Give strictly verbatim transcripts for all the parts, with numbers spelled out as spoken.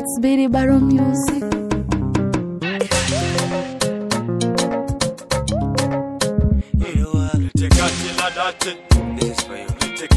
It's Billy Baron Music. This is for you.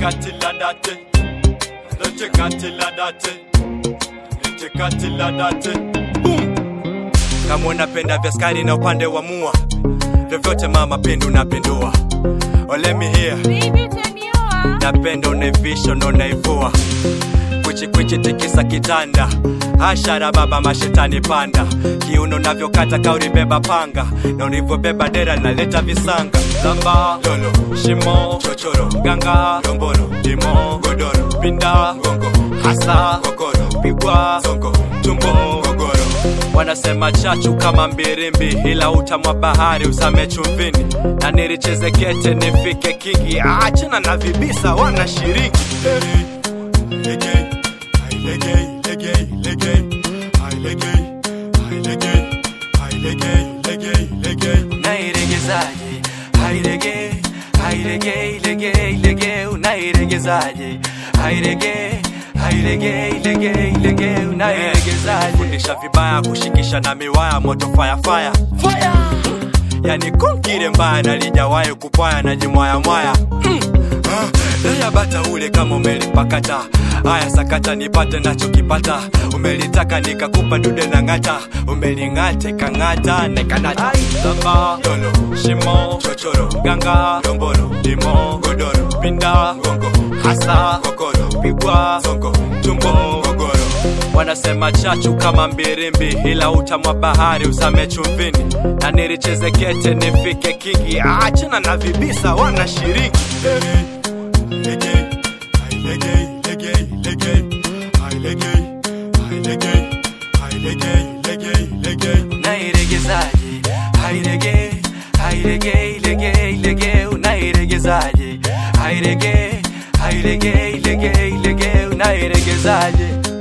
Boom. Kama unapenda vya skari na upande wa mua, vyovyote mama pindu napindua. Oh let me hear. Baby teniwa. Napenda unaivisha na unaivua. Kwichi kwichi tikisa kitanda. Ashara baba mashetani panda. Kiuno navyokata kauri beba panga. Na univyo beba dera na leta visanga. Zamba, lolo, shimo, chochoro, ganga, rombolo, limo, godoro, pinda, gongo, hasa, kokoro, pigwa, zongo, tumbo, gogoro. Wanasema chachu kama mbirimbi, ila utamwa bahari uzame chumvini. Na nilicheze kete nifike kingi, achana na vibisa wana shiriki. Legay, I legay, legay, legay, I legay, I legay, I legay, legay, legay. Unairegezaje, I legay, I legay, legay, legay. Unairegezaje, I legay, I legay, legay, legay. Unairegezaje. Fundisha vibaya kushikisha na miwaya moto fire fire fire. Yani kunkire mbaya na lijawayo kupaya na jimwaya mwaya. Mm. Laya bata ule kama umelipakata. Aya sakata nipate nacho kipata. Umelitaka nikakupa dude na ngata. Umelingate kangata nekanata. Zamba, lolo, shimo, chochoro, ganga, rombolo, limo, godoro, pinda, gongo, hasa, kokoro, pigwa, zongo, tumbo, gogoro. Wanasema chachu kama mbirimbi, ila utamwa bahari uzame chumvini. Na nilicheze kete nifike kingi, achana na vibisa wana shiriki. Legay, I legay, legay, legay, I legay, I legay, I legay, legay, legay. Unairegezaje, I legay, I legay, legay, legay. Unairegezaje, I legay, I legay, legay, legay. Unairegezaje.